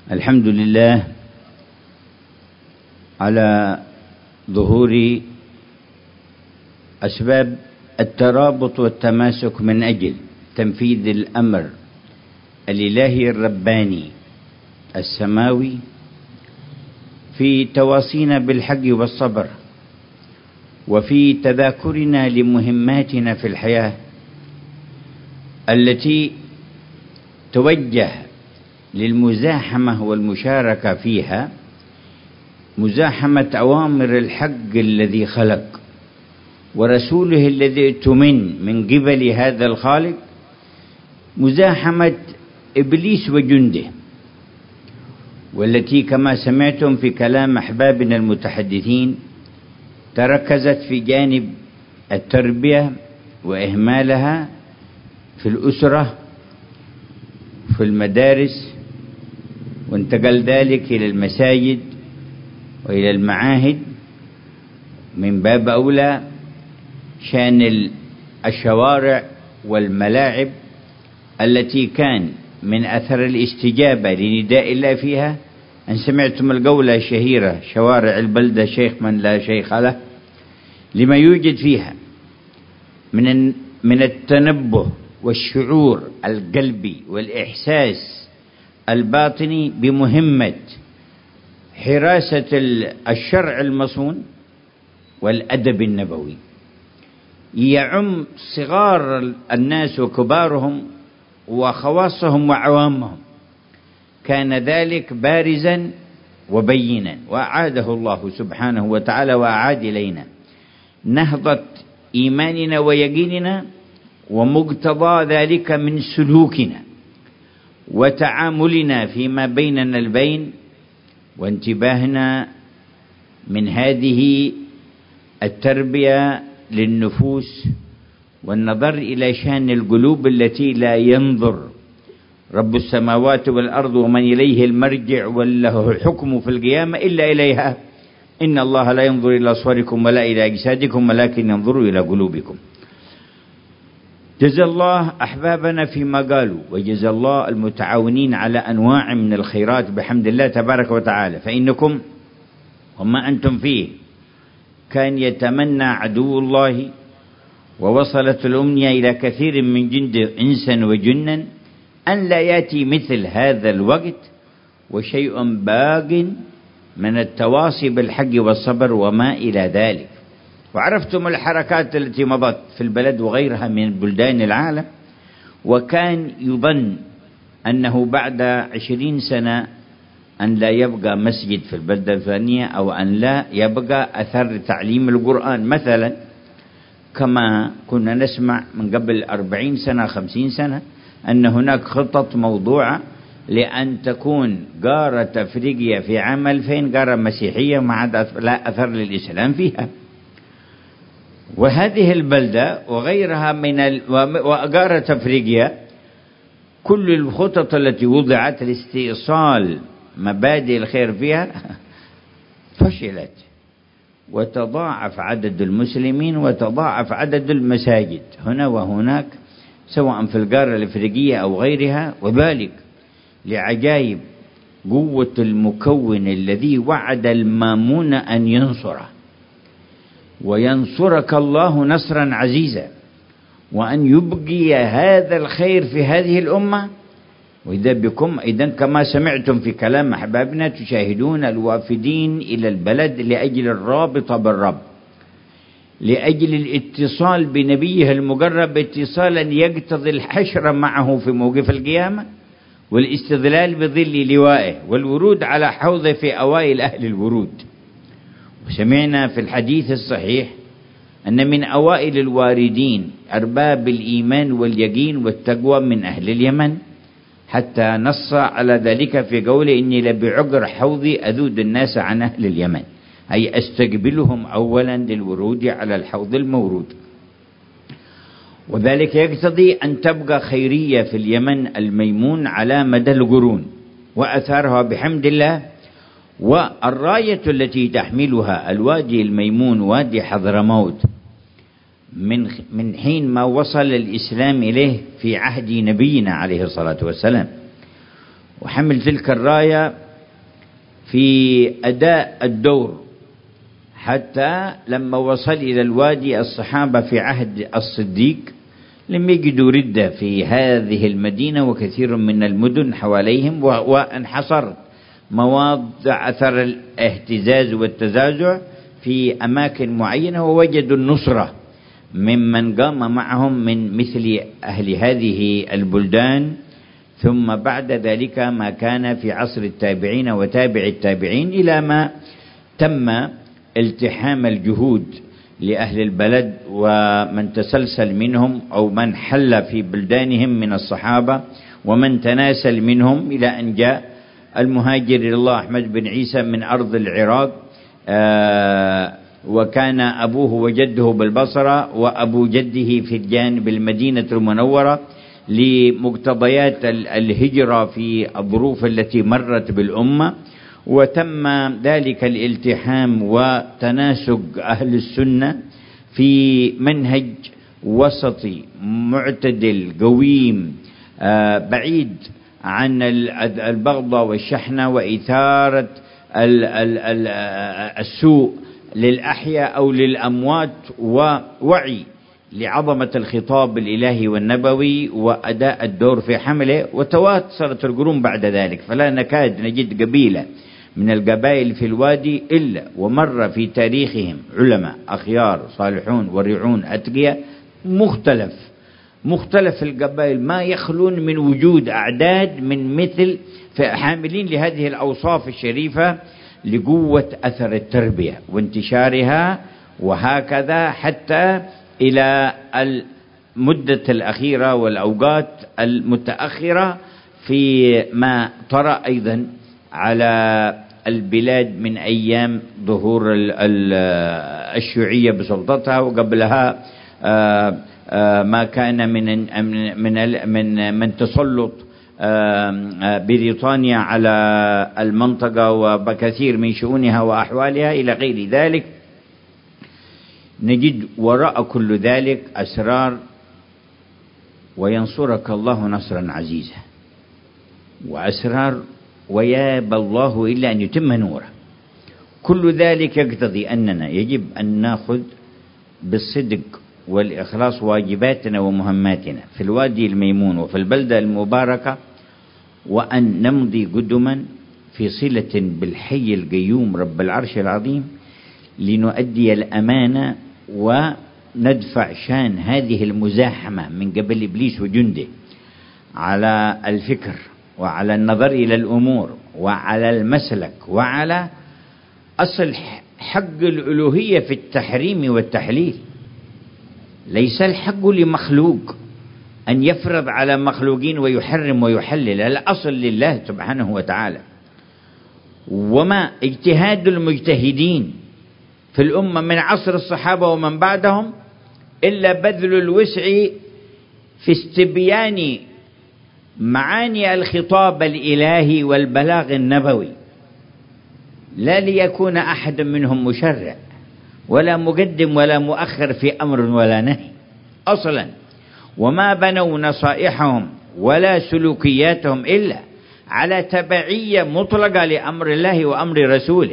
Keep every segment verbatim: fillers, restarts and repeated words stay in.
الحمد لله على ظهور أسباب الترابط والتماسك من أجل تنفيذ الأمر الإلهي الرباني السماوي في تواصينا بالحق والصبر، وفي تذاكرنا لمهماتنا في الحياة التي توجه للمزاحمة والمشاركة فيها، مزاحمة أوامر الحق الذي خلق ورسوله الذي ائتمن من قبل هذا الخالق، مزاحمة إبليس وجنده، والتي كما سمعتم في كلام أحبابنا المتحدثين تركزت في جانب التربية وإهمالها في الأسرة في المدارس، وانتقل ذلك إلى المساجد وإلى المعاهد. من باب أولى شان الشوارع والملاعب التي كان من أثر الاستجابة لنداء الله فيها أن سمعتم القولة الشهيرة: شوارع البلدة شيخ من لا شيخ له، لما يوجد فيها من من التنبه والشعور القلبي والإحساس الباطني بمهمة حراسة الشرع المصون والأدب النبوي، يعم صغار الناس وكبارهم وخواصهم وعوامهم. كان ذلك بارزا وبينا، وأعاده الله سبحانه وتعالى وأعاد إلينا نهضة إيماننا ويقيننا، ومقتضى ذلك من سلوكنا وتعاملنا فيما بيننا البين، وانتباهنا من هذه التربية للنفوس، والنظر إلى شأن القلوب التي لا ينظر رب السماوات والأرض ومن إليه المرجع وله الحكم في القيامة إلا إليها، إن الله لا ينظر إلى صوركم ولا إلى أجسادكم ولكن ينظر إلى قلوبكم. جزا الله أحبابنا فيما قالوا، وجزا الله المتعاونين على أنواع من الخيرات بحمد الله تبارك وتعالى، فإنكم وما أنتم فيه كان يتمنى عدو الله، ووصلت الأمنية إلى كثير من جند إنسا وجنا أن لا يأتي مثل هذا الوقت وشيء باق من التواصي بالحق والصبر وما إلى ذلك. وعرفتم الحركات التي مضت في البلد وغيرها من بلدان العالم، وكان يظن أنه بعد عشرين سنة أن لا يبقى مسجد في البلدة الفلانية، أو أن لا يبقى أثر تعليم القرآن مثلا، كما كنا نسمع من قبل أربعين سنة خمسين سنة أن هناك خطط موضوعة لأن تكون قارة أفريقيا في عام ألفين قارة مسيحية ما عاد لا أثر للإسلام فيها. وهذه البلدة وغيرها من وقارة أفريقيا كل الخطط التي وضعت لاستئصال مبادئ الخير فيها فشلت، وتضاعف عدد المسلمين وتضاعف عدد المساجد هنا وهناك سواء في القارة الأفريقية أو غيرها، وذلك لعجائب قوة المكون الذي وعد المامون أن ينصره، وينصرك الله نصرا عزيزا، وأن يبقي هذا الخير في هذه الأمة. وإذا بكم إذا كما سمعتم في كلام أحبابنا تشاهدون الوافدين إلى البلد لأجل الرابطة بالرب، لأجل الاتصال بنبيه المقرب اتصالا يقتضي الحشر معه في موقف القيامة، والاستظلال بظل لوائه، والورود على حوضه في أوائل أهل الورود. وسمعنا في الحديث الصحيح أن من أوائل الواردين أرباب الإيمان واليقين والتقوى من أهل اليمن، حتى نص على ذلك في قوله: إني لبعقر حوضي أذود الناس عن أهل اليمن، أي أستقبلهم أولا للورود على الحوض المورود. وذلك يقتضي أن تبقى خيرية في اليمن الميمون على مدى القرون وأثارها بحمد الله. والراية التي تحملها الوادي الميمون وادي حضرموت من من حين ما وصل الإسلام إليه في عهد نبينا عليه الصلاة والسلام، وحمل تلك الراية في أداء الدور، حتى لما وصل إلى الوادي الصحابة في عهد الصديق لم يجدوا ردة في هذه المدينة وكثير من المدن حواليهم، وانحصر مواضع أثر الاهتزاز والتزازع في أماكن معينة، ووجدوا النصرة ممن قام معهم من مثل أهل هذه البلدان. ثم بعد ذلك ما كان في عصر التابعين وتابع التابعين، إلى ما تم التحام الجهود لأهل البلد ومن تسلسل منهم أو من حل في بلدانهم من الصحابة ومن تناسل منهم، إلى أن جاء المهاجر إلى الله أحمد بن عيسى من أرض العراق، آه وكان أبوه وجده بالبصرة وأبو جده في الجانب المدينة المنورة، لمقتضيات الهجرة في الظروف التي مرت بالأمة. وتم ذلك الالتحام وتناسق أهل السنة في منهج وسطي معتدل قويم، بعيد عن البغضة والشحنة وإثارة السوء للأحياء أو للأموات، ووعي لعظمة الخطاب الإلهي والنبوي وأداء الدور في حمله. وتواصلت القرون بعد ذلك، فلا نكاد نجد قبيلة من القبائل في الوادي إلا ومر في تاريخهم علماء أخيار صالحون ورعون أتقياء، مختلف مختلف القبائل ما يخلون من وجود أعداد من مثل حاملين لهذه الأوصاف الشريفة لقوة أثر التربية وانتشارها، وهكذا حتى إلى المدة الأخيرة والأوقات المتأخرة في ما طرأ أيضا على البلاد من أيام ظهور الشيوعية بسلطتها، وقبلها ما كان من من من من تسلط بريطانيا على المنطقة وبكثير من شؤونها وأحوالها إلى غير ذلك. نجد وراء كل ذلك أسرار، وينصرك الله نصرا عزيزا، وأسرار ويابى الله إلا أن يتم نوره. كل ذلك يقتضي أننا يجب أن نأخذ بالصدق والإخلاص واجباتنا ومهماتنا في الوادي الميمون وفي البلدة المباركة، وأن نمضي قدما في صلة بالحي القيوم رب العرش العظيم، لنؤدي الأمانة وندفع شان هذه المزاحمة من قبل إبليس وجنده على الفكر وعلى النظر إلى الأمور وعلى المسلك وعلى أصل حق الألوهية في التحريم والتحليل. ليس الحق لمخلوق أن يفرض على مخلوقين ويحرم ويحلل، الأصل لله سبحانه وتعالى. وما اجتهاد المجتهدين في الأمة من عصر الصحابة ومن بعدهم إلا بذل الوسع في استبيان معاني الخطاب الإلهي والبلاغ النبوي، لا ليكون أحد منهم مشرع ولا مقدم ولا مؤخر في أمر ولا نهي أصلا، وما بنوا نصائحهم ولا سلوكياتهم إلا على تبعية مطلقة لأمر الله وأمر رسوله،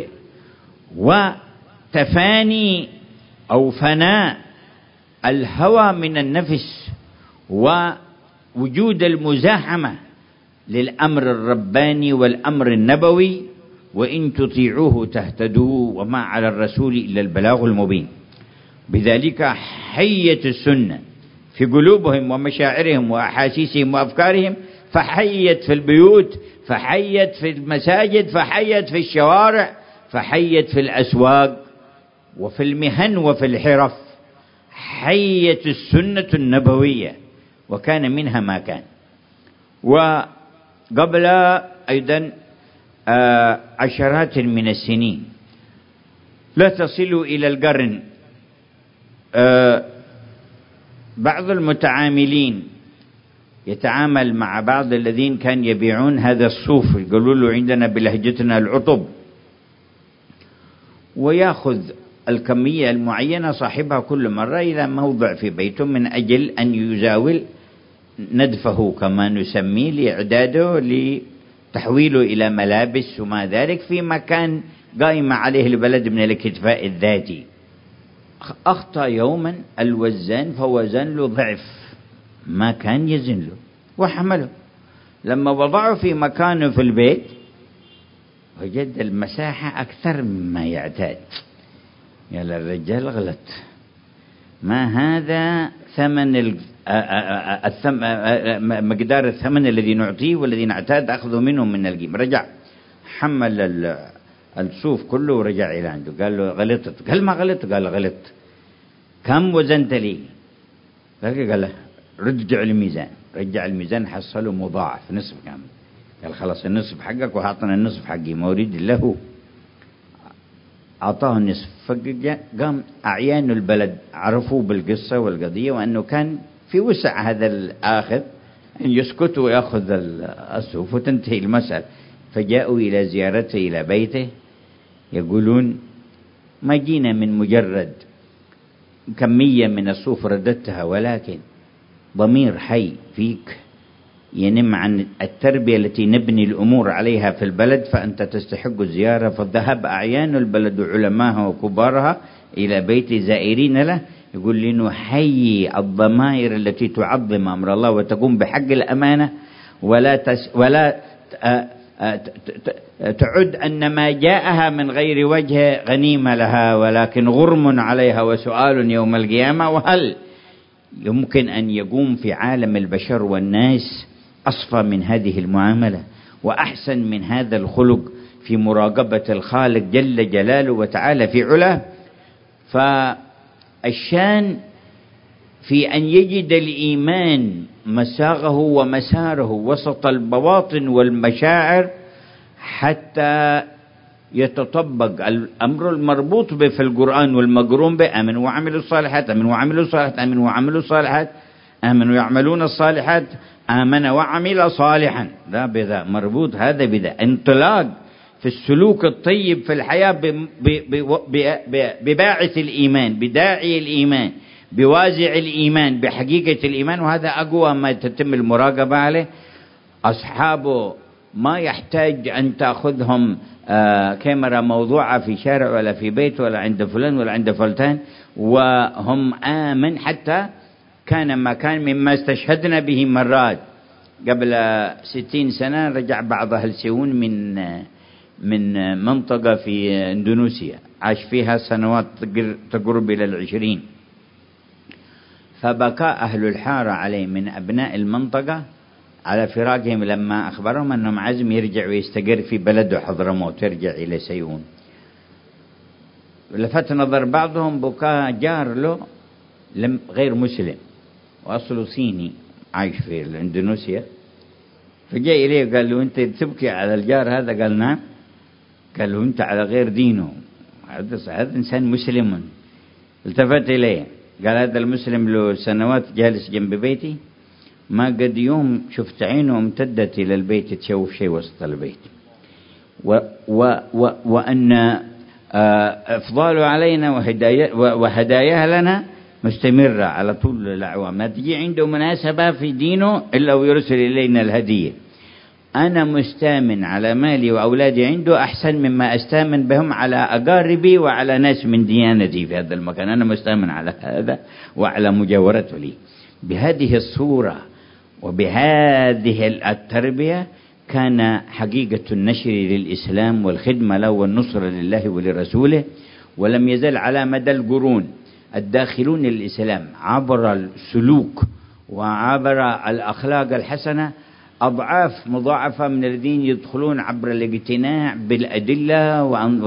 وتفاني أو فناء الهوى من النفس ووجود المزاحمة للأمر الرباني والأمر النبوي. وإن تطيعوه تهتدوا وما على الرسول إلا البلاغ المبين. بذلك حيت السنة في قلوبهم ومشاعرهم وأحاسيسهم وأفكارهم، فحيت في البيوت، فحيت في المساجد، فحيت في الشوارع، فحيت في الأسواق وفي المهن وفي الحرف. حيت السنة النبوية وكان منها ما كان. وقبل أيضا آه عشرات من السنين لا تصل إلى القرن، آه بعض المتعاملين يتعامل مع بعض الذين كان يبيعون هذا الصوف، يقولوا له عندنا بلهجتنا العطب، ويأخذ الكمية المعينة صاحبها كل مرة إلى موضع في بيته من أجل أن يزاول ندفه كما نسميه، لإعداده تحويله إلى ملابس وما ذلك في مكان قائم عليه البلد من الاكتفاء الذاتي. أخطأ يوما الوزان فوزن له ضعف ما كان يزن له وحمله. لما وضعه في مكانه في البيت وجد المساحة أكثر مما يعتاد. يلا الرجال غلط، ما هذا ثمن مقدار الثمن الذي نعطيه والذي نعتاد أخذه منه من القيمة. رجع حمل الصوف كله ورجع إلى عنده، قال له غلطت. قال ما غلط. قال غلط. كم وزنت لي؟ قال له رجع الميزان. رجع الميزان حصله مضاعف نصف كامل. قال خلاص النصف حقك وأعطنا النصف حقي، ما أريد له. أعطاه النصف. فقام أعيان البلد عرفوا بالقصة والقضية وأنه كان في وسع هذا الآخذ أن يسكت ويأخذ الصوف وتنتهي المسألة. فجاءوا إلى زيارته إلى بيته يقولون ما جينا من مجرد كمية من الصوف رددتها، ولكن ضمير حي فيك ينم عن التربية التي نبني الأمور عليها في البلد، فأنت تستحق الزيارة. فذهب أعيان البلد وعلمائها وكبارها إلى بيت زائرين له، يقول لي نحيي الضمائر التي تعظم أمر الله وتقوم بحق الأمانة، ولا تس ولا تعد أن ما جاءها من غير وجه غنيمة لها، ولكن غرم عليها وسؤال يوم القيامة. وهل يمكن أن يقوم في عالم البشر والناس أصفى من هذه المعاملة وأحسن من هذا الخلق في مراقبة الخالق جل جلاله وتعالى في علاه؟ فالشان في أن يجد الإيمان مساغه ومساره وسط البواطن والمشاعر حتى يتطبق الأمر المربوط به في القرآن والمقرون به: آمنوا وعملوا الصالحات، آمنوا وعملوا الصالحات، آمنوا وعملوا الصالحات، آمنوا يعملون الصالحات، آمن وعمل صالحا. لا بذا مربوط هذا بذا. انطلاق في السلوك الطيب في الحياة بباعث الإيمان، بداعي الإيمان، بوازع الإيمان، بحقيقة الإيمان. وهذا أقوى ما تتم المراقبة عليه. أصحابه ما يحتاج أن تأخذهم آه كاميرا موضوعة في شارع ولا في بيت ولا عند فلان ولا عند فلتان، وهم آمن. حتى كان ما كان مما استشهدنا به مرات قبل ستين سنة. رجع بعض أهل سيئون من من منطقة في إندونيسيا عاش فيها سنوات تقرب إلى العشرين، فبكى أهل الحارة عليه من أبناء المنطقة على فراقهم لما أخبرهم أنهم عزم يرجع ويستقر في بلده حضرموت، يرجع إلى سيئون. لفت نظر بعضهم بكاء جار له غير مسلم وأصله صيني عايش في إندونيسيا، فجاء إليه قال له أنت تبكي على الجار هذا؟ قال نعم. قال له أنت على غير دينه، هذا إنسان مسلم. التفت إليه قال هذا المسلم له سنوات جالس جنب بيتي، ما قد يوم شفت عينه امتدت إلى البيت تشوف شيء وسط البيت، و و و وأن إفضاله علينا وهداياها لنا مستمرة على طول الأعوام، ما تجي عنده مناسبة في دينه إلا ويرسل إلينا الهدية. أنا مستامن على مالي وأولادي عنده أحسن مما أستامن بهم على أقاربي وعلى ناس من ديانتي في هذا المكان. أنا مستامن على هذا وعلى مجاورته لي. بهذه الصورة وبهذه التربية كان حقيقة النشر للإسلام والخدمة له والنصر لله ولرسوله. ولم يزل على مدى القرون الداخلون للإسلام عبر السلوك وعبر الأخلاق الحسنة أضعاف مضاعفة من الذين يدخلون عبر الاقتناع بالأدلة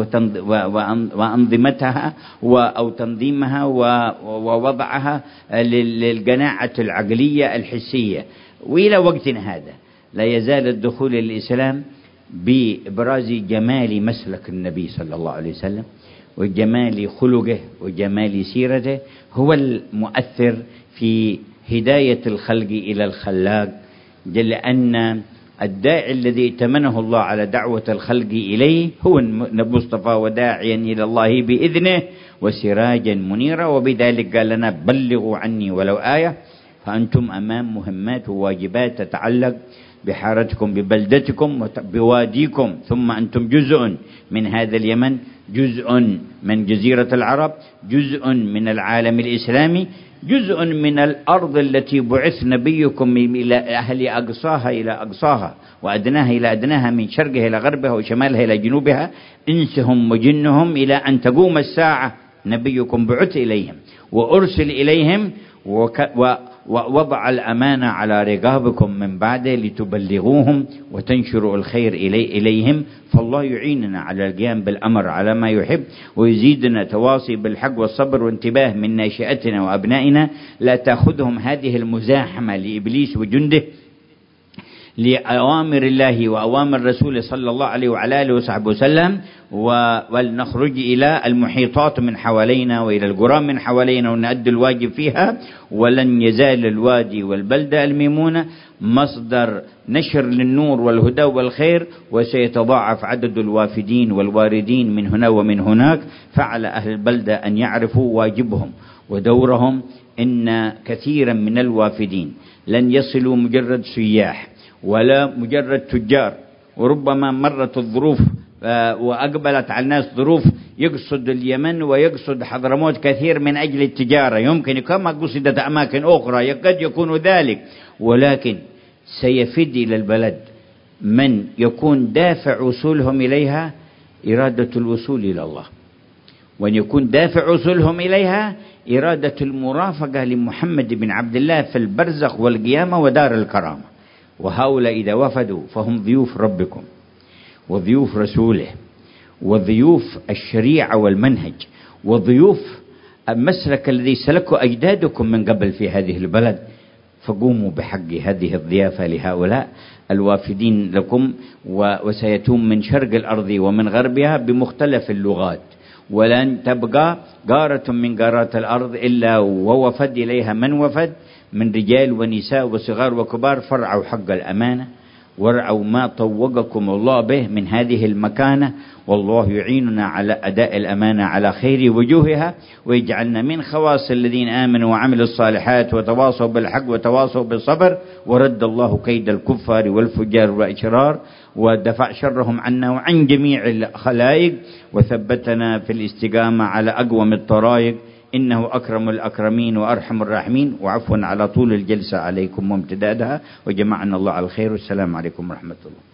وأنظمتها أو تنظيمها ووضعها للقناعة العقلية الحسية. وإلى وقتنا هذا لا يزال الدخول للإسلام بإبراز جمال مسلك النبي صلى الله عليه وسلم وجمال خلقه وجمال سيرته هو المؤثر في هداية الخلق إلى الخلاق، لأن الداعي الذي ائتمنه الله على دعوة الخلق إليه هو المصطفى، وداعيا إلى الله بإذنه وسراجا منيرا. وبذلك قال لنا بلغوا عني ولو آية. فأنتم أمام مهمات وواجبات تتعلق بحارتكم ببلدتكم بواديكم، ثم أنتم جزء من هذا اليمن، جزء من جزيرة العرب، جزء من العالم الإسلامي، جزء من الأرض التي بعث نبيكم إلى أهل أقصاها إلى أقصاها وأدناها إلى أدناها، من شرقها إلى غربها وشمالها إلى جنوبها، إنسهم وجنهم، إلى أن تقوم الساعة نبيكم بعث إليهم وأرسل إليهم، ووضع الأمانة على رقابكم من بعده لتبلغوهم وتنشروا الخير إلي إليهم. فالله يعيننا على القيام بالأمر على ما يحب، ويزيدنا تواصي بالحق والصبر وانتباه من ناشئتنا وأبنائنا، لا تأخذهم هذه المزاحمة لإبليس وجنده لأوامر الله وأوامر رسوله صلى الله عليه وعلى آله وصحبه وسلم، ولنخرج إلى المحيطات من حوالينا وإلى القرى من حوالينا ونؤدي الواجب فيها. ولن يزال الوادي والبلدة الميمونة مصدر نشر للنور والهدى والخير، وسيتضاعف عدد الوافدين والواردين من هنا ومن هناك. فعلى أهل البلدة أن يعرفوا واجبهم ودورهم. إن كثيرا من الوافدين لن يصلوا مجرد سياح ولا مجرد تجار، وربما مرت الظروف وأقبلت على الناس ظروف يقصد اليمن ويقصد حضرموت كثير من أجل التجارة، يمكن كما قصدت أماكن أخرى قد يكون ذلك، ولكن سيفد إلى البلد من يكون دافع وصولهم إليها إرادة الوصول إلى الله، وأن يكون دافع وصولهم إليها إرادة المرافقة لمحمد بن عبد الله في البرزخ والقيامة ودار الكرامة. وهؤلاء إذا وفدوا فهم ضيوف ربكم وضيوف رسوله وضيوف الشريعة والمنهج وضيوف المسلك الذي سلكه أجدادكم من قبل في هذه البلد. فقوموا بحق هذه الضيافة لهؤلاء الوافدين لكم، وسيتون من شرق الأرض ومن غربها بمختلف اللغات، ولن تبقى قارة من قارات الأرض إلا ووفد إليها من وفد من رجال ونساء وصغار وكبار. فرعوا حق الأمانة وارعوا ما طوقكم الله به من هذه المكانة، والله يعيننا على أداء الأمانة على خير وجوهها، ويجعلنا من خواص الذين آمنوا وعملوا الصالحات وتواصوا بالحق وتواصوا بالصبر، ورد الله كيد الكفار والفجار والأشرار، ودفع شرهم عنا وعن جميع الخلائق، وثبتنا في الاستقامة على أقوم الطرائق، إنه أكرم الأكرمين وأرحم الراحمين. وعفوا على طول الجلسة عليكم وامتدادها، وجمعنا الله على الخير، والسلام عليكم ورحمة الله.